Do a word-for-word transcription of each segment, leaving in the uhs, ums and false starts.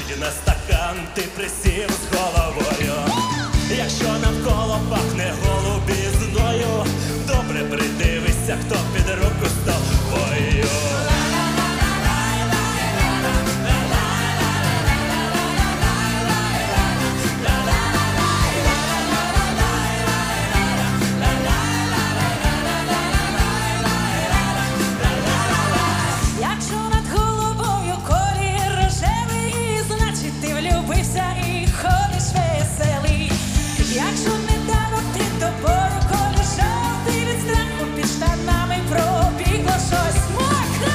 на стакан ти присів з головою. Якщо навколо пахне голубізною, добре придивися, хто під руку з тобою. Якщо над головою колір рожевий, значить ти влюбився і ходиш веселий. Якщо недавно ти тобою колір жовтий, від страху під штанами пробігло щось мокре.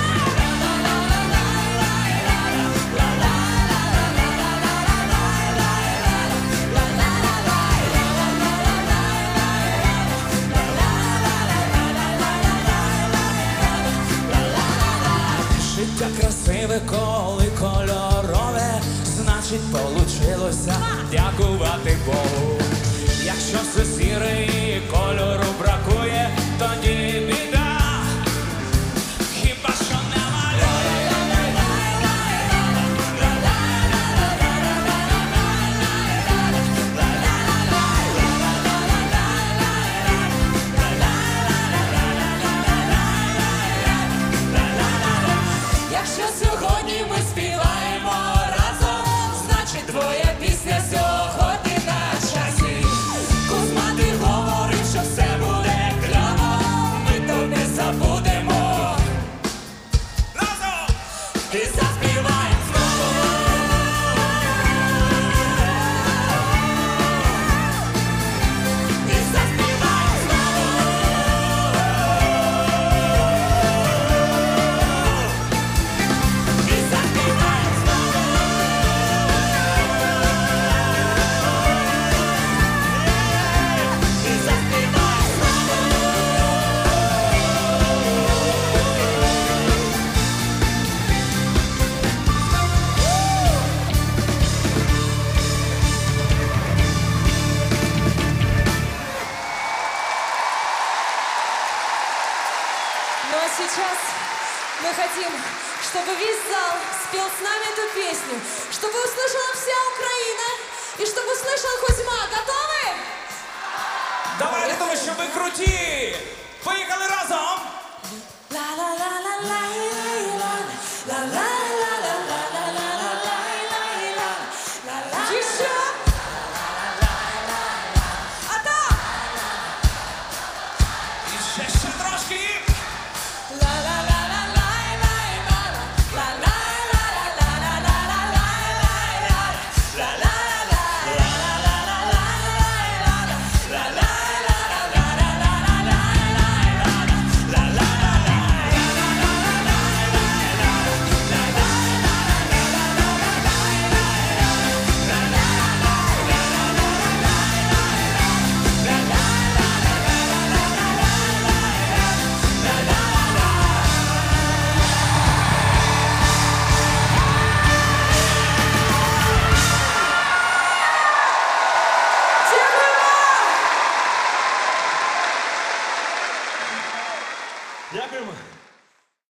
Життя красиве, коли кольорове, значить получилося дякувати Богу. Якщо все сіре і кольору бракує, тоді біда, хіба що не малює. Якщо сьогодні ми співаємо разом, значить твоя пісня сьогодні на часі. Кузьма, ти говорив, що все буде кльово, ми то не забудемо. Разом! І заспіваємо знову. І заспіваємо знову. І заспіваємо знову. І заспіваємо Ну а сейчас мы хотим, чтобы весь зал спел с нами эту песню, чтобы услышала вся Украина и чтобы услышал Кузьма. Готовы? Давай для того, щоб ви круті!